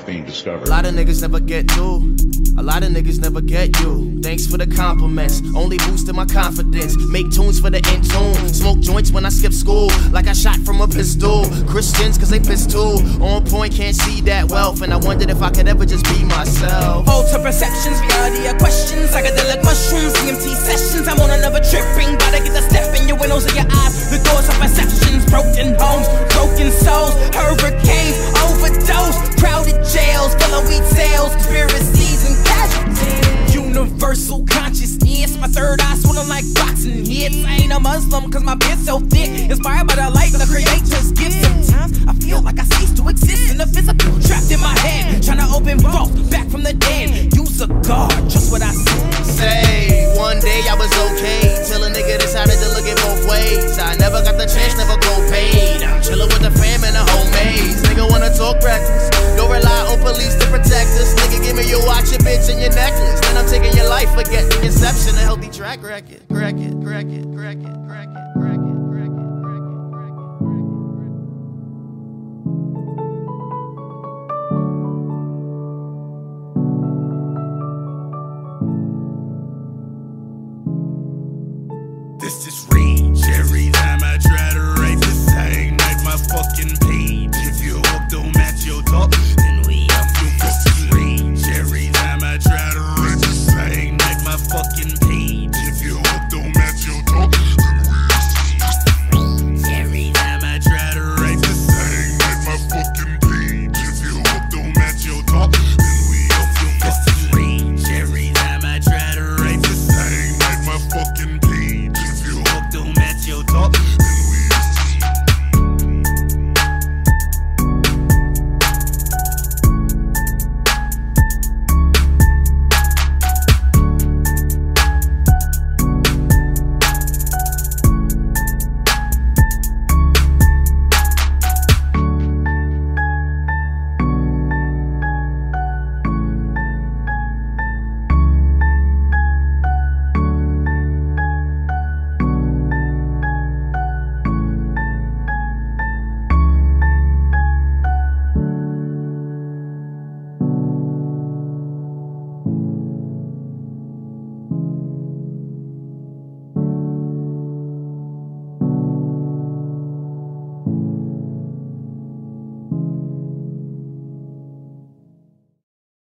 being discovered. A lot of niggas never get through. A lot of niggas never get you. Thanks for the compliments, only boosting my confidence. Make tunes for the in tune. Smoke joints when I skip school, like I shot from a pistol. Christians, cause they pissed too. On point, can't see that wealth. And I wondered if I could ever just be myself. Alter perceptions, reality of questions. Psychedelic mushrooms, DMT sessions. I'm on another trip, ring, gotta get the step in your windows of your eyes. The doors of perceptions, broken homes, broken souls. Hurricanes, overdose, crowded jails, full of weed sales, conspiracies and casualties. Universal consciousness, my third eye swollen like boxing hits. I ain't a Muslim cause my beard's so thick. Inspired by the light the creator's gift. Sometimes I feel like I cease to exist in the physical, trapped in my head, trying to open vaults back from the dead. Use a guard, just what I say. One day I was okay, till a nigga decided to look it both ways. I never got the chance, never go paid. I'm chillin' with the fam and the homies. Nigga wanna talk reckless, don't rely on police to protect us. Nigga give me your watch, your bitch, and your necklace. Then I'm taking your life, forget the inception, a healthy track record. Crack it, crack it, crack it, crack it, crack it.